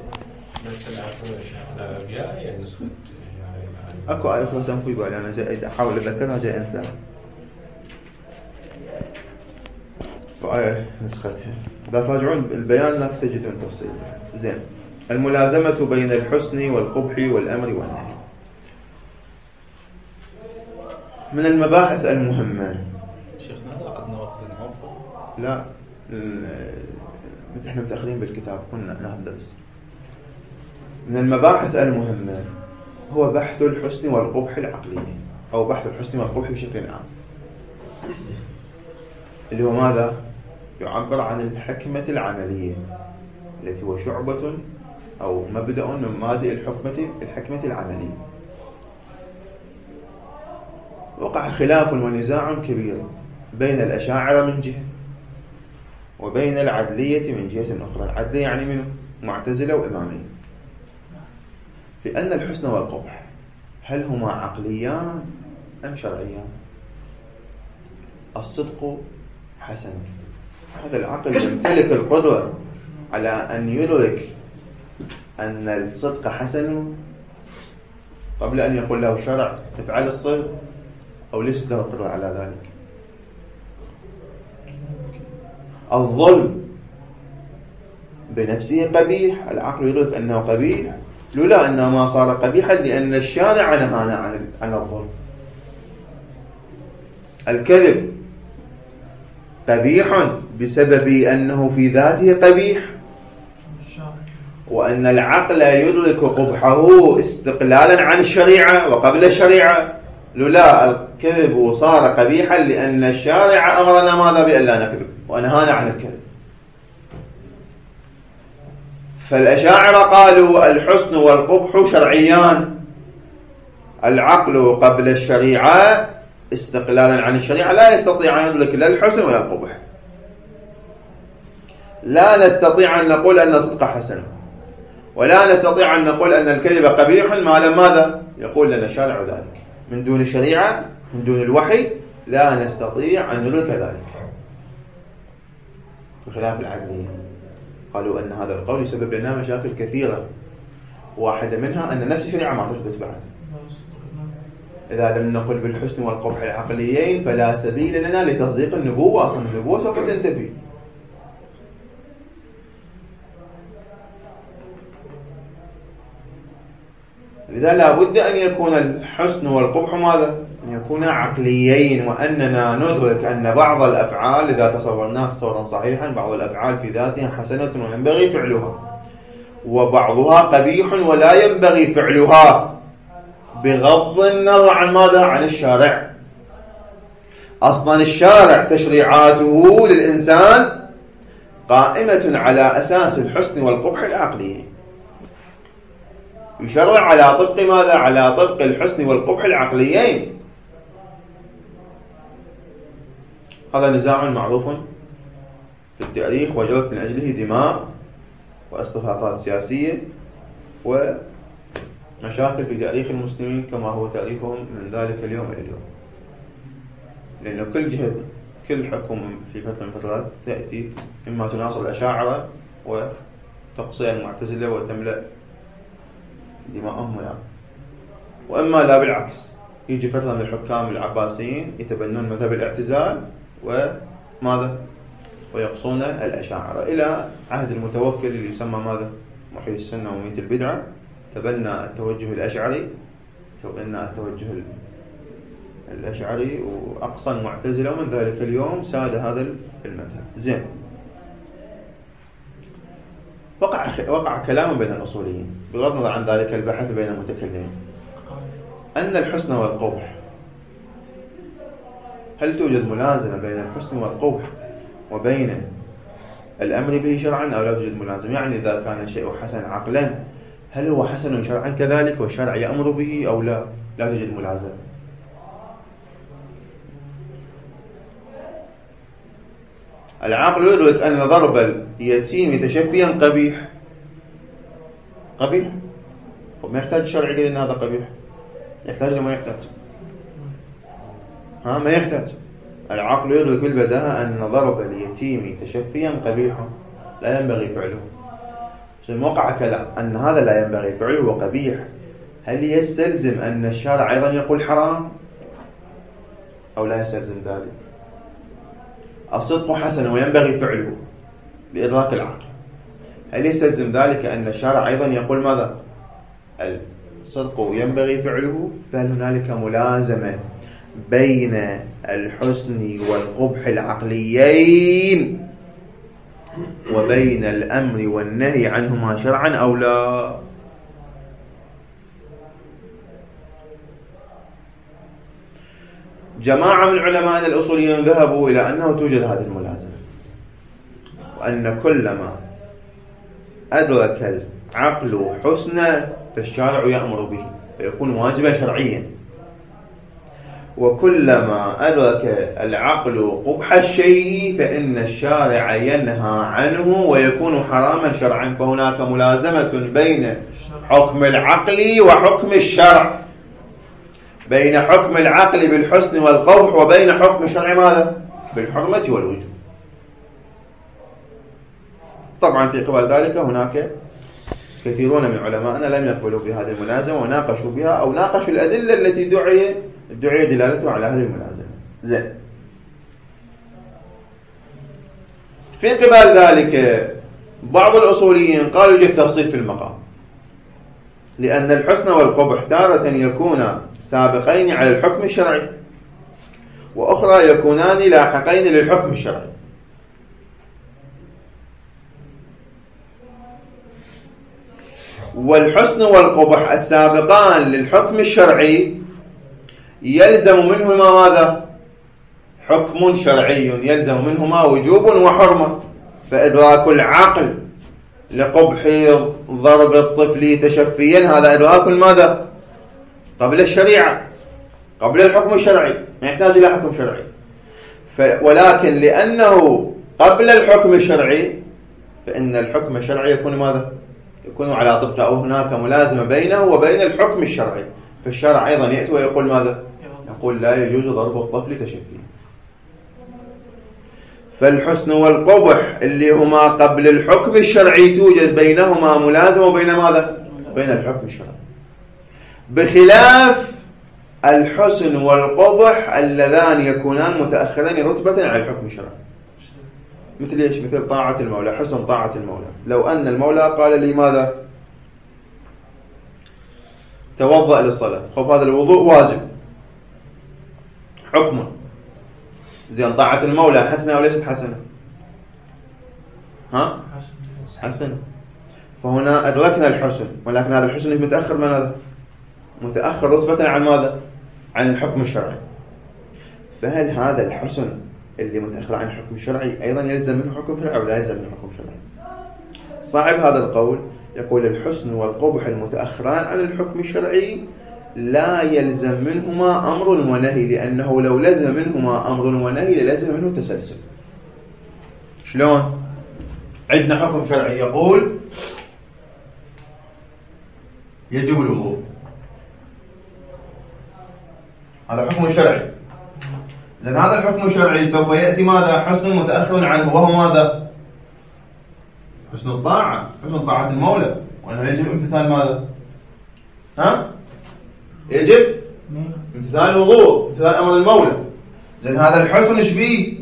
أكو آية أخرى سأنفي بالي، أنا جاي أحاول أذكرها جاي أنساها. وآية نسختها إذا تراجعون البيان لا تجدون تفصيل. زين. الملازمة بين الحسن والقبح والأمر والنهي. من المباحث المهمة. شيخنا لا عندنا وقت نعرضه. لا احنا متأخرين بالكتاب كنا نبدأ بس. من المباحث المهمة هو بحث الحسن والقبح العقليين، أو بحث الحسن والقبح بشكل عام، اللي هو ماذا؟ يعبر عن الحكمة العملية التي هو شعبة أو مبدأ من مبادئ الحكمة العملية. وقع خلاف ونزاع كبير بين الأشاعرة من جهة وبين العدلية من جهة أخرى. العدلية يعني منه معتزلة وإمامية، في أن الحسن والقبح هل هما عقليان أم شرعيان؟ الصدق حسن، هذا العقل يمتلك القدرة على أن يدرك أن الصدق حسن قبل أن يقول له الشرع افعل الصدق، أو ليست له القدرة على ذلك. الظلم بنفسه قبيح، العقل يدرك أنه قبيح لولا أنه ما صار قبيحا لأن الشارع نهانا عن الظلم. الكذب قبيح بسبب أنه في ذاته قبيح، وأن العقل يدرك قبحه استقلالا عن الشريعة وقبل الشريعة لولا الكذب صار قبيحا لأن الشارع أمرنا ماذا؟ بأن لا نكذب ونهانا عن الكذب. فالأشاعرة قالوا الحسن والقبح شرعيان، العقل قبل الشريعة استقلالا عن الشريعة لا يستطيع أن يدرك لا الحسن ولا القبح. لا نستطيع أن نقول أن الصدق حسن، ولا نستطيع أن نقول أن الكذب قبيح ما لم ماذا؟ يقول لنا الشارع ذلك. من دون الشريعة من دون الوحي لا نستطيع أن ندرك ذلك، بخلاف العدلية. قالوا أن هذا القول يسبب لنا مشاكل كثيرة، واحدة منها أن نفس الشريعة ما تثبت بعد. إذا لم نقل بالحسن والقبح العقليين فلا سبيل لنا لتصديق النبوة، أصلا النبوة سوف تنتفي. لذا لا بد أن يكون الحسن والقبح ماذا؟ أن يكون عقليين، وأننا ندرك أن بعض الأفعال إذا تصورناها تصورا صحيحا بعض الأفعال في ذاتها حسنة وينبغي فعلها، وبعضها قبيح ولا ينبغي فعلها، بغض النظر عن ماذا؟ عن الشارع. أصلا الشارع تشريعاته للإنسان قائمة على أساس الحسن والقبح العقليين، يشرع على طبق ماذا؟ على طبق الحسن والقبح العقليين. هذا نزاع معروف في التاريخ وجرت من أجله دماء واصطفافات سياسية ومشاكل في تاريخ المسلمين كما هو تاريخهم من ذلك اليوم إلى اليوم، لأن كل جهة كل حكم في فترة من فترات تأتي إما تناصر الأشاعرة وتقصي المعتزلة وتملأ دماءهم وإما لا بالعكس، يجي فترة من الحكام العباسيين يتبنون مذهب الاعتزال وماذا؟ ويقصون الأشاعرة، إلى عهد المتوكل اللي يسمى ماذا؟ محيي السنة وميت البدعة، تبنى التوجه الأشعري، وأقصى المعتزلة، ومن ذلك اليوم ساد هذا المذهب. زين، وقع كلام بين الأصوليين بغض النظر عن ذلك البحث بين المتكلمين أن الحسن والقبح، هل توجد ملازمة بين الحسن والقبح وبين الأمر به شرعا أو لا توجد ملازمة؟ يعني إذا كان الشيء حسن عقلا هل هو حسن شرعا كذلك والشرع يأمر به أو لا توجد ملازمة؟ العقل يدرك أن ضرب اليتيم تشفيا قبيح، وما يحتاج الشرع يقول أن هذا قبيح، يحتاج وما يحتاج؟ ما يحتاج. العقل يدرك بالبداهة أن ضرب اليتيم تشفيا قبيح لا ينبغي فعله. وقع كلام أن هذا لا ينبغي فعله وقبيح، هل يستلزم أن الشارع أيضا يقول حرام أو لا يستلزم ذلك؟ الصدق حسن وينبغي فعله بإدراك العقل، هل يستلزم ذلك أن الشارع أيضا يقول ماذا؟ الصدق ينبغي فعله؟ فهل هنالك ملازمة بين الحسن والقبح العقليين وبين الأمر والنهي عنهما شرعا أو لا؟ جماعة من علماء الأصوليين ذهبوا إلى أنه توجد هذه الملازمة، وأن كلما أدرك العقل حسنا فالشارع يأمر به فيكون واجبا شرعيا، وكلما أدرك العقل قبح الشيء فإن الشارع ينهى عنه ويكون حراما شرعا. فهناك ملازمة بين حكم العقل وحكم الشرع، بين حكم العقل بالحسن والقبح وبين حكم الشرع ماذا؟ بالحرمة والوجوب. طبعا في قبل ذلك هناك كثيرون من علمائنا لم يقبلوا بهذه الملازمة وناقشوا بها أو ناقشوا الأدلة التي دعي دلالتها على هذه الملازمة. زين. في قبل ذلك بعض الأصوليين قالوا يوجد تفصيل في المقام، لأن الحسن والقبح تارة يكون سابقين على الحكم الشرعي وأخرى يكونان لاحقين للحكم الشرعي. والحسن والقبح السابقان للحكم الشرعي يلزم منهما ماذا؟ حكم شرعي، يلزم منهما وجوب وحرمة. فإدراك العقل لقبح ضرب الطفل تشفيا هذا إدراك ماذا؟ قبل الشريعة، قبل الحكم الشرعي، ما يحتاج إلى حكم شرعي. ولكن لأنه قبل الحكم الشرعي فإن الحكم الشرعي يكون ماذا؟ يكون على طبقة أو هناك ملازمة بينه وبين الحكم الشرعي. فالشرع أيضا يأتي ويقول ماذا؟ يقول لا يجوز ضرب الطفل تشفيا. فالحسن والقبح اللي هما قبل الحكم الشرعي توجد بينهما ملازمة وبين ماذا؟ بين الحكم الشرعي، بخلاف الحسن والقبح اللذان يكونان متأخرين رتبة على الحكم الشرعي. مثل ايش؟ مثل طاعة المولى، حسن طاعة المولى. لو أن المولى قال لي ماذا؟ توضأ للصلاة، خب هذا الوضوء واجب حكم. زين، طاعة المولى حسنة أو ليست حسنة؟ ها؟ حسنة. فهنا أدركنا الحسن، ولكن هذا الحسن متأخر من هذا؟ متأخر رتبة عن ماذا؟ عن الحكم الشرعي. فهل هذا الحسن اللي متأخر عن الحكم الشرعي أيضا يلزم منه حكم شرعي أو لا يلزم منه حكم شرعي؟ صاحب هذا القول يقول الحسن والقبح المتأخران عن الحكم الشرعي لا يلزم منهما أمر ونهي، لأنه لو لزم منهما أمر ونهي للزم منه تسلسل. شلون؟ عندنا حكم شرعي يقول يجب الوضوء، هذا حكم شرعي. لأن هذا الحكم الشرعي سوف يأتي ماذا؟ حسن متأخر عنه، وهو ماذا؟ حسن الطاعة، حسن طاعة المولى. وأنه يجب امتثال ماذا؟ ها؟ يجب امتثال الوضوء، امتثال أمر المولى. لأن هذا الحسن ايش بيه؟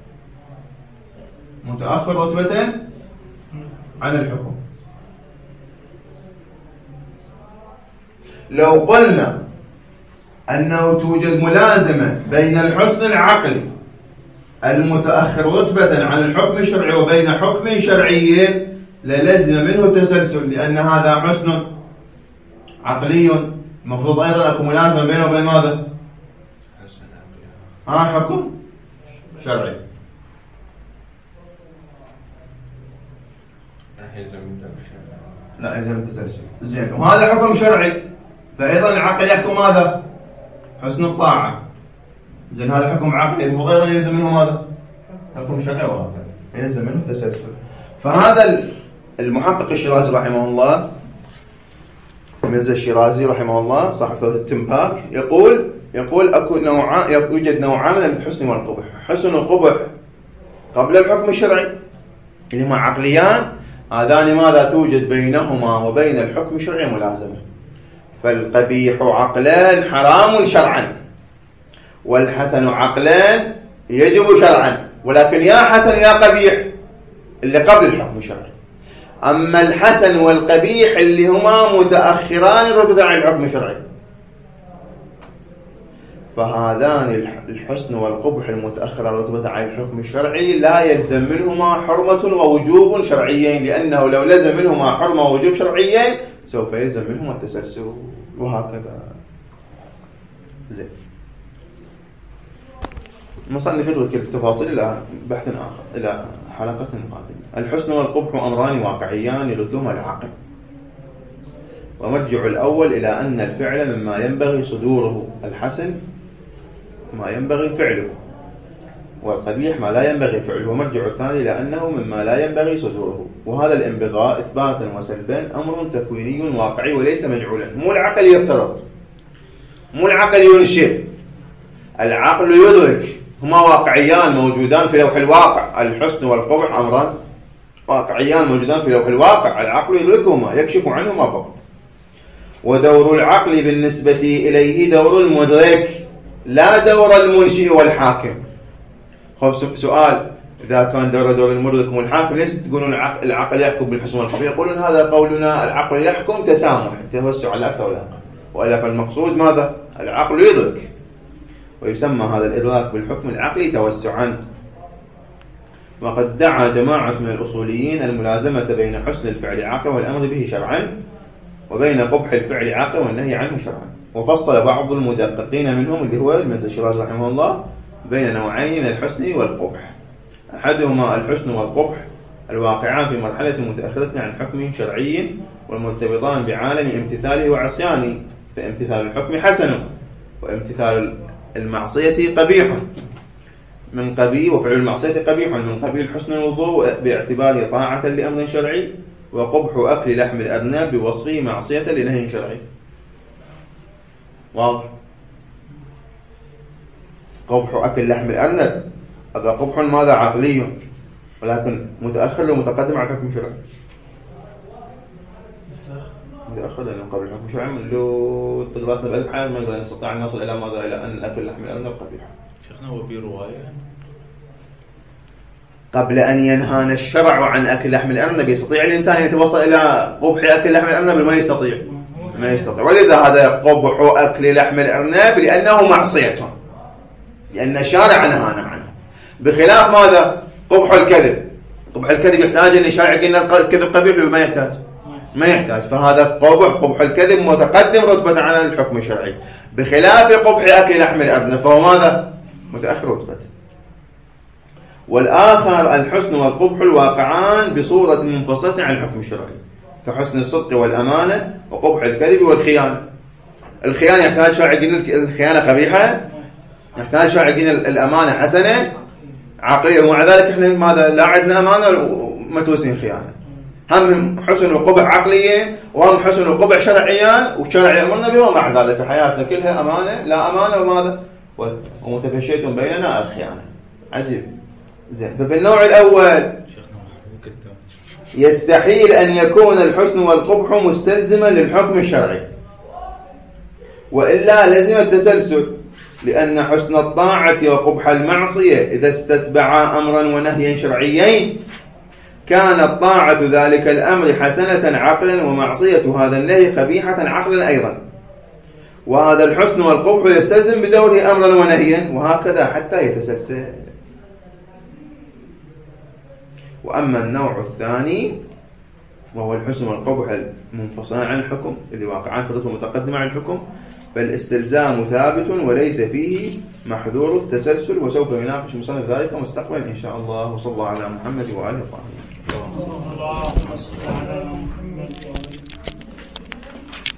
متأخر رتبة عن الحكم. لو قلنا أنه توجد ملازمة بين الحسن العقلي المتأخر رتبة عن الحكم الشرعي وبين حكم شرعي للزم منه تسلسل، لأن هذا حسن عقلي، المفروض أيضا أكون ملازمة بينه وبين ماذا؟ حكم شرعي. لا يلزم التسلسل. زين، وهذا حكم شرعي، فأيضا العقل يحكم ماذا؟ حسن الطاعة. زين، هذا حكم عقلي، المفروض أيضا يلزم منه ماذا؟ حكم شرعي، وهكذا يلزم منه التسلسل. فهذا المحقق الشيرازي رحمه الله، ميرزا الشيرازي رحمه الله صاحب فتوى التنباك، يقول يوجد نوعان من الحسن والقبح. حسن وقبح قبل الحكم الشرعي اللي هما عقليان، هذان ماذا؟ توجد بينهما وبين الحكم الشرعي ملازمة. فالقبيح عقلان حرام شرعا، والحسن عقلان يجب شرعا. ولكن يا حسن يا قبيح اللي قبل الحكم الشرعي. أما الحسن والقبيح اللي هما متأخران رتبة عن الحكم الشرعي فهذان الحسن والقبح المتأخر رتبة عن الحكم الشرعي لا يلزم منهما حرمة ووجوب شرعيين، لأنه لو لزم منهما حرمة ووجوب شرعيين سوف يلزم منهما التسلسل، وهكذا. زين، المصنف يترك التفاصيل إلى بحث آخر، إلى حلقة قادمة. الحسن والقبح أمران واقعيان يردهما العقل، ومرجع الأول إلى أن الفعل مما ينبغي صدوره، الحسن ما ينبغي فعله، والقبيح ما لا ينبغي فعله. ومرجع الثاني إلى أنه مما لا ينبغي صدوره. وهذا الانبغاء إثباتا وسلبا أمر تكويني واقعي وليس مجعولا. مو العقل يفترض، مو العقل ينشئ، العقل يدرك، هما واقعيان موجودان في لوح الواقع. الحسن والقبح أمران واقعيان موجودان في لوح الواقع، العقل يدركهما يكشف عنهما فقط. ودور العقل بالنسبة إليه دور المدرك لا دور المنشئ والحاكم. خب سؤال، إذا كان دور المدرك والحاكم ليش تقولون العقل يحكم بالحسن والقبح؟ يقولون هذا قولنا العقل يحكم تسامح، توسع على أكثر ولا أقل، وإلا فالمقصود ماذا؟ العقل يدرك، ويسمى هذا الإدراك بالحكم العقلي توسعا. وقد دعا جماعة من الأصوليين الملازمة بين حسن الفعل عقلا والأمر به شرعا، وبين قبح الفعل عقلا والنهي عنه شرعا. وفصل بعض المدققين منهم اللي هو ابن الشراز رحمه الله بين نوعين من الحسن والقبح، أحدهما الحسن والقبح الواقعان في مرحلة متأخرة عن حكم شرعي والمرتبطان بعالم امتثاله وعصيانه، فامتثال الحكم حسن وامتثال المعصية قبيح من قبيل، وفعل المعصية قبيح من قبيل حسن الوضوء باعتباره طاعة لأمر شرعي، وقبح أكل لحم الأرنب بوصفه معصية لنهي شرعي. واضح؟ قبح أكل لحم الأرنب هذا قبح ماذا؟ عقلي، ولكن متأخر ومتقدم على حكم شرعي. متأخر لأنه قبل حكم شرعي، لو تقدرنا بالحال ما نقدر نستطيع أن نصل إلى ماذا؟ إلى أن أكل لحم الأرنب قبيح. شيخنا هو برواية قبل أن ينهانا الشرع عن أكل لحم الأرنب يستطيع الإنسان يتوصل إلى قبح أكل لحم الأرنب؟ ما يستطيع، ما يستطيع. ولذا هذا قبح أكل لحم الأرنب لأنه معصية، لأن الشارع نهانا عنه. بخلاف ماذا؟ قبح الكذب. قبح الكذب يحتاج أن الشارع قلنا الكذب قبيح ولا ما يحتاج؟ ما يحتاج. فهذا قبح الكذب متقدم رتبة على الحكم الشرعي، بخلاف قبح أكل لحم الأرنب فهو ماذا؟ متأخر رتبة. والآخر الحسن والقبح الواقعان بصورة منفصلة عن الحكم الشرعي، كحسن الصدق والأمانة وقبح الكذب والخيانة. الخيانة يحتاج شرع يقول الخيانة قبيحة، يحتاج شرع يقول الأمانة حسنة عقلية، ومع ذلك احنا ماذا؟ لا عندنا أمانة ومتوسين خيانة. هم حسن وقبح عقلية وهم حسن وقبح شرعيان، والشرع يأمرنا به، ومع ذلك حياتنا كلها أمانة لا أمانة وماذا؟ ومتفشيتم بيننا الخيانة. عجيب. زين، ففي النوع الأول يستحيل أن يكون الحسن والقبح مستلزما للحكم الشرعي، وإلا لازم التسلسل، لأن حسن الطاعة وقبح المعصية إذا استتبعا أمرا ونهيا شرعيين كانت طاعة ذلك الأمر حسنة عقلا، ومعصية هذا النهي قبيحة عقلا أيضا. وهذا الحسن والقبح يستلزم بدوره أمرا ونهيا، وهكذا حتى يتسلسل. وأما النوع الثاني وهو الحسن والقبح المنفصلان عن الحكم اللي واقعان في الرتبة المتقدمة عن الحكم، فالاستلزام ثابت وليس فيه محذور التسلسل، وسوف يناقش مصنف ذلك مستقبلا إن شاء الله. وصلى الله على محمد وآله وصحبه.